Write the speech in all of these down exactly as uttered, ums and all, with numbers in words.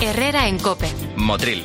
Herrera en COPE. Motril.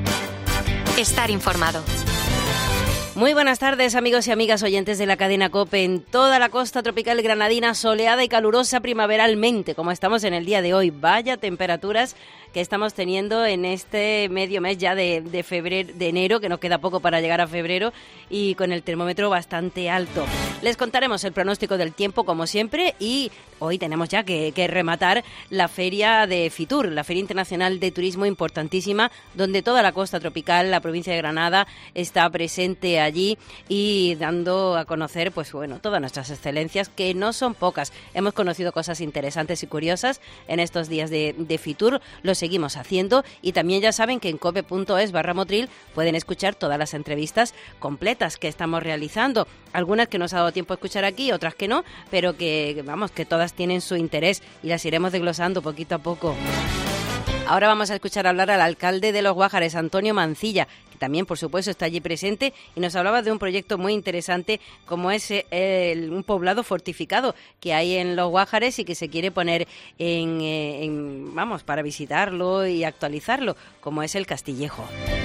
Estar informado. Muy buenas tardes, amigos y amigas oyentes de la cadena COPE en toda la costa tropical granadina, soleada y calurosa primaveralmente, como estamos en el día de hoy. Vaya temperaturas que estamos teniendo en este medio mes ya de, de febrero, de enero, que nos queda poco para llegar a febrero, y con el termómetro bastante alto. Les contaremos el pronóstico del tiempo como siempre, y hoy tenemos ya que, que rematar la feria de Fitur, la Feria Internacional de Turismo importantísima, donde toda la costa tropical, la provincia de Granada, está presente allí y dando a conocer, pues bueno, todas nuestras excelencias, que no son pocas. Hemos conocido cosas interesantes y curiosas en estos días de, de Fitur, lo seguimos haciendo, y también ya saben que en cope punto es barra Motril pueden escuchar todas las entrevistas completas que estamos realizando, algunas que nos ha dado tiempo a escuchar aquí, otras que no, pero que, vamos, que todas tienen su interés y las iremos desglosando poquito a poco. Ahora vamos a escuchar hablar al alcalde de Los Guájares, Antonio Mancilla, que también, por supuesto, está allí presente y nos hablaba de un proyecto muy interesante como es el, un poblado fortificado que hay en Los Guájares y que se quiere poner en, en, vamos, para visitarlo y actualizarlo, como es el Castillejo.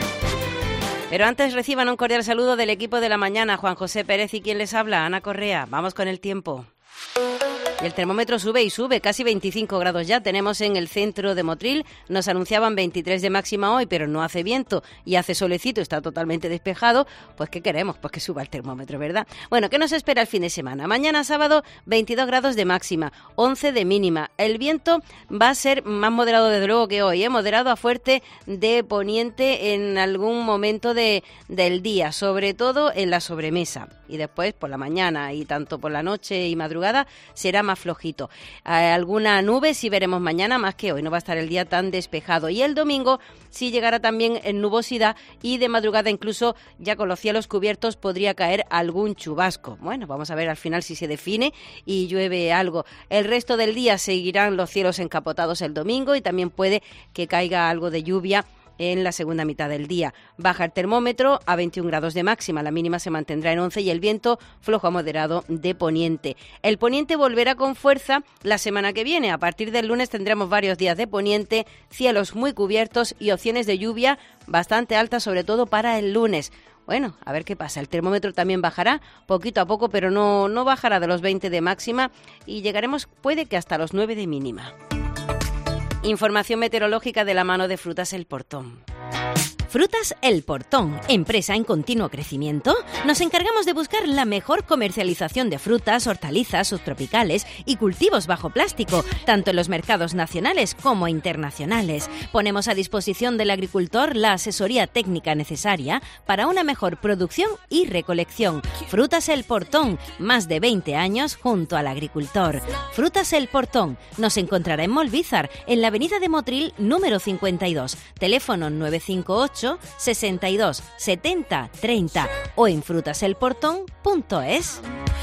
Pero antes reciban un cordial saludo del equipo de la mañana, Juan José Pérez y quien les habla, Ana Correa. Vamos con el tiempo. Y el termómetro sube y sube, casi veinticinco grados ya tenemos en el centro de Motril. Nos anunciaban veintitrés de máxima hoy, pero no hace viento y hace solecito, está totalmente despejado. Pues ¿qué queremos? Pues que suba el termómetro, ¿verdad? Bueno, ¿qué nos espera el fin de semana? Mañana sábado, veintidós grados de máxima, once de mínima. El viento va a ser más moderado desde luego que hoy, ¿eh? Moderado a fuerte de poniente en algún momento de, del día, sobre todo en la sobremesa. Y después por la mañana y tanto por la noche y madrugada será más flojito. Eh, alguna nube sí veremos mañana, más que hoy, no va a estar el día tan despejado. Y el domingo sí llegará también en nubosidad y de madrugada incluso ya con los cielos cubiertos podría caer algún chubasco. Bueno, vamos a ver al final si se define y llueve algo. El resto del día seguirán los cielos encapotados el domingo y también puede que caiga algo de lluvia en la segunda mitad del día. Baja el termómetro a veintiún grados de máxima, la mínima se mantendrá en once y el viento flojo a moderado de poniente. El poniente volverá con fuerza la semana que viene. A partir del lunes tendremos varios días de poniente, cielos muy cubiertos y opciones de lluvia bastante altas, sobre todo para el lunes. Bueno, a ver qué pasa. El termómetro también bajará poquito a poco, pero no, no bajará de los veinte de máxima y llegaremos, puede que hasta los nueve de mínima. Información meteorológica de la mano de Frutas El Portón. Frutas El Portón, empresa en continuo crecimiento, nos encargamos de buscar la mejor comercialización de frutas, hortalizas, subtropicales y cultivos bajo plástico, tanto en los mercados nacionales como internacionales. Ponemos a disposición del agricultor la asesoría técnica necesaria para una mejor producción y recolección. Frutas El Portón, más de veinte años junto al agricultor. Frutas El Portón, nos encontrará en Molvízar, en la avenida de Motril número cincuenta y dos, teléfono nueve cinco ocho, sesenta y dos, setenta, treinta o en frutaselportón punto es.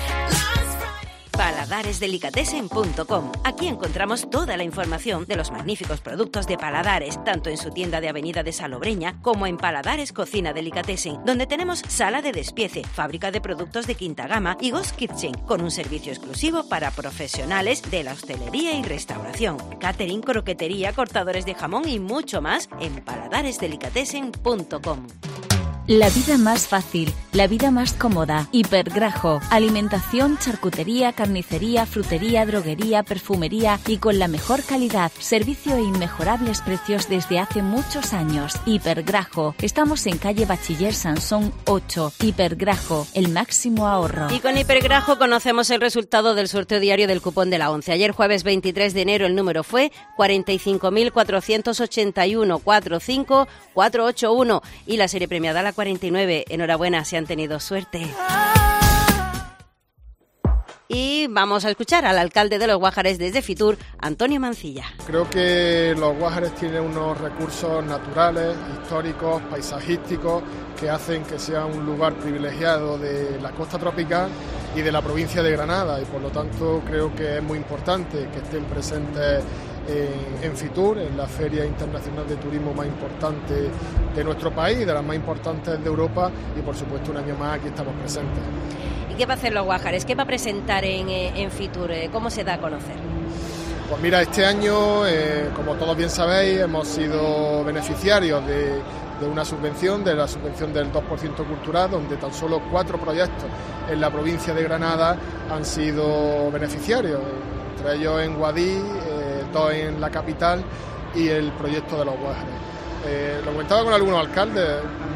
paladares delicatessen punto com. Aquí encontramos toda la información de los magníficos productos de Paladares, tanto en su tienda de Avenida de Salobreña como en Paladares Cocina Delicatessen, donde tenemos sala de despiece, fábrica de productos de quinta gama y Ghost Kitchen, con un servicio exclusivo para profesionales de la hostelería y restauración, catering, croquetería, cortadores de jamón y mucho más en paladares delicatessen punto com. La vida más fácil, la vida más cómoda. Hipergrajo, alimentación, charcutería, carnicería, frutería, droguería, perfumería y con la mejor calidad. Servicio e inmejorables precios desde hace muchos años. Hipergrajo, estamos en calle Bachiller Sansón ocho. Hipergrajo, el máximo ahorro. Y con Hipergrajo conocemos el resultado del sorteo diario del cupón de la once. Ayer jueves veintitrés de enero el número fue cuarenta y cinco mil cuatrocientos ochenta y uno, cuarenta y cinco mil cuatrocientos ochenta y uno y la serie premiada la cuarenta y nueve. Enhorabuena, si han tenido suerte. Y vamos a escuchar al alcalde de Los Guájares desde Fitur, Antonio Mancilla. Creo que Los Guájares tienen unos recursos naturales, históricos, paisajísticos, que hacen que sea un lugar privilegiado de la costa tropical y de la provincia de Granada, y por lo tanto creo que es muy importante que estén presentes en, en Fitur, en la Feria Internacional de Turismo más importante de nuestro país, de las más importantes de Europa, y por supuesto un año más aquí estamos presentes. ¿Y qué va a hacer Los Guájares? ¿Qué va a presentar en, en Fitur? ¿Cómo se da a conocer? Pues mira, este año, eh, como todos bien sabéis, hemos sido beneficiarios de, de una subvención, de la subvención del dos por ciento cultural, donde tan solo cuatro proyectos en la provincia de Granada han sido beneficiarios, entre ellos en Guadix, eh, dos en la capital y el proyecto de los Guájares. Eh, lo comentaba con algunos alcaldes,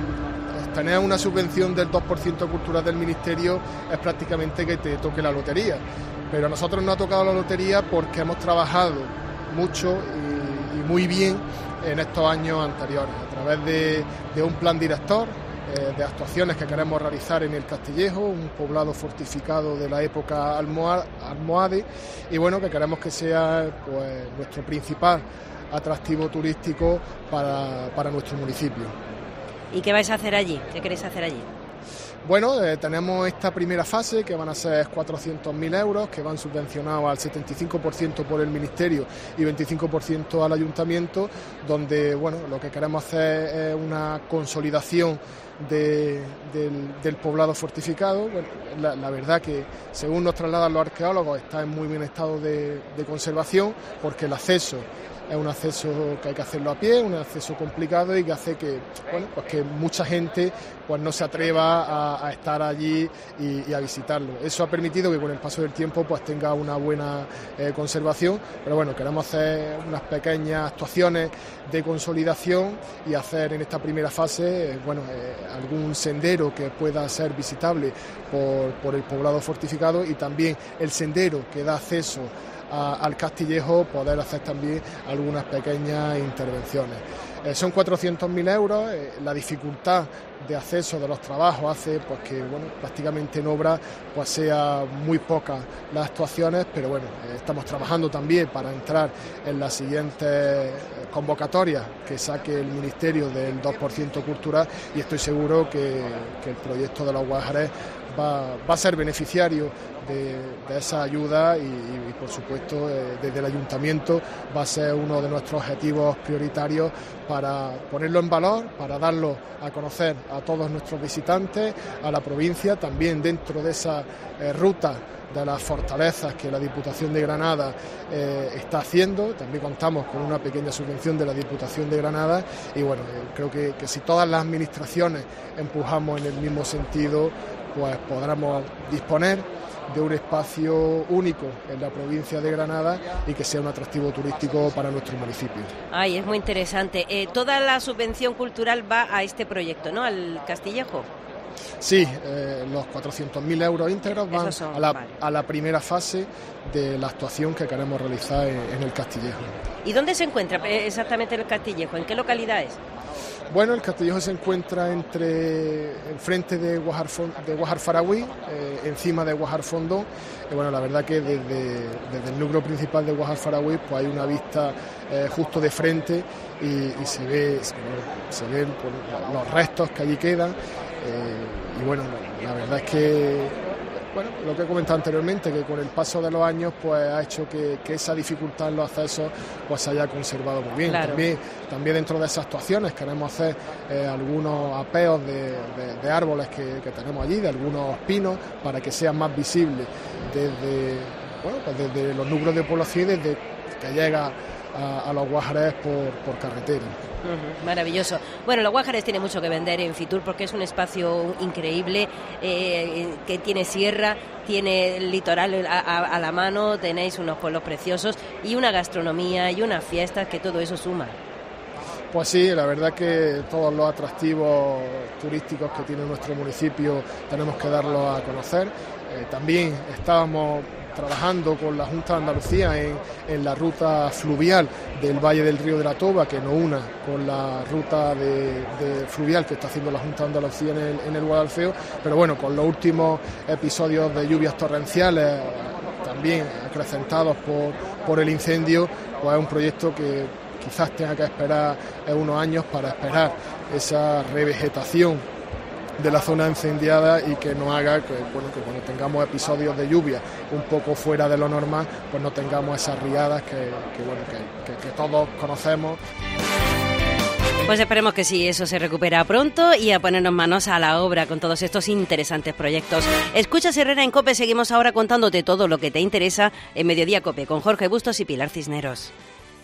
tener una subvención del dos por ciento cultural del Ministerio es prácticamente que te toque la lotería. Pero a nosotros nos ha tocado la lotería porque hemos trabajado mucho y, y muy bien en estos años anteriores, a través de, de un plan director, eh, de actuaciones que queremos realizar en el Castillejo, un poblado fortificado de la época almohade, y bueno, que queremos que sea pues nuestro principal atractivo turístico para, para nuestro municipio. ¿Y qué vais a hacer allí? ¿Qué queréis hacer allí? Bueno, eh, tenemos esta primera fase que van a ser cuatrocientos mil euros, que van subvencionados al setenta y cinco por ciento por el Ministerio y veinticinco por ciento al Ayuntamiento, donde bueno, lo que queremos hacer es una consolidación de, del, del poblado fortificado. Bueno, la, la verdad que según nos trasladan los arqueólogos está en muy bien estado de, de conservación, porque el acceso es un acceso que hay que hacerlo a pie, un acceso complicado y que hace que, bueno, pues que mucha gente pues no se atreva a, a estar allí y, y a visitarlo. Eso ha permitido que con el paso del tiempo pues tenga una buena eh, conservación, pero bueno, queremos hacer unas pequeñas actuaciones de consolidación y hacer en esta primera fase eh, bueno, eh, algún sendero que pueda ser visitable por, por el poblado fortificado, y también el sendero que da acceso A, al Castillejo, poder hacer también algunas pequeñas intervenciones. Eh, son cuatrocientos mil euros, eh, la dificultad de acceso de los trabajos hace pues que bueno, prácticamente en obra pues sea muy pocas las actuaciones, pero bueno, eh, estamos trabajando también para entrar en las siguientes convocatorias que saque el Ministerio del dos por ciento cultural, y estoy seguro que, que el proyecto de los Guájares va, va a ser beneficiario de, de esa ayuda y, y por supuesto eh, desde el Ayuntamiento va a ser uno de nuestros objetivos prioritarios para ponerlo en valor, para darlo a conocer a todos nuestros visitantes, a la provincia, también dentro de esa eh, ruta de las fortalezas que la Diputación de Granada eh, está haciendo. También contamos con una pequeña subvención de la Diputación de Granada y bueno, eh, creo que, que si todas las administraciones empujamos en el mismo sentido, pues podremos disponer de un espacio único en la provincia de Granada y que sea un atractivo turístico para nuestro municipio. Ay, es muy interesante. Eh, toda la subvención cultural va a este proyecto, ¿no? Al Castillejo. Sí, eh, los cuatrocientos mil euros íntegros van son, a, la, vale. a la primera fase de la actuación que queremos realizar en, en el Castillejo. ¿Y dónde se encuentra exactamente el Castillejo? ¿En qué localidad es? Bueno, el Castillejo se encuentra entre enfrente de Guajar, de Guajar Faragüí, eh, encima de Guajar Fondón. Y bueno, la verdad que desde, desde el núcleo principal de Guajar Faragüí pues hay una vista eh, justo de frente y, y se ve se, se ven pues, los restos que allí quedan. Eh, y bueno, la, la verdad es que bueno, lo que he comentado anteriormente, que con el paso de los años pues ha hecho que, que esa dificultad en los accesos pues se haya conservado muy bien. Claro. También, también dentro de esas actuaciones queremos hacer eh, algunos apeos de, de, de árboles que, que tenemos allí, de algunos pinos, para que sean más visibles desde, bueno, pues desde los núcleos de población y desde que llega a, a los Guájares por, por carretera. Uh-huh, maravilloso. Bueno, los Guájares tiene mucho que vender en Fitur porque es un espacio increíble, eh, que tiene sierra, tiene el litoral a, a, a la mano, tenéis unos pueblos preciosos y una gastronomía y unas fiestas que todo eso suma. Pues sí, la verdad que todos los atractivos turísticos que tiene nuestro municipio tenemos que darlos a conocer. Eh, también estábamos trabajando con la Junta de Andalucía en, en la ruta fluvial del Valle del Río de la Toba, que nos una con la ruta de, de fluvial que está haciendo la Junta de Andalucía en el, en el Guadalfeo, pero bueno, con los últimos episodios de lluvias torrenciales, también acrecentados por, por el incendio, pues es un proyecto que quizás tenga que esperar unos años para esperar esa revegetación de la zona incendiada y que nos haga que, bueno, que cuando tengamos episodios de lluvia un poco fuera de lo normal, pues no tengamos esas riadas que, que, bueno, que, que, que todos conocemos. Pues esperemos que sí, eso se recupera pronto y a ponernos manos a la obra con todos estos interesantes proyectos. Escuchas Herrera en COPE, seguimos ahora contándote todo lo que te interesa en Mediodía COPE con Jorge Bustos y Pilar Cisneros.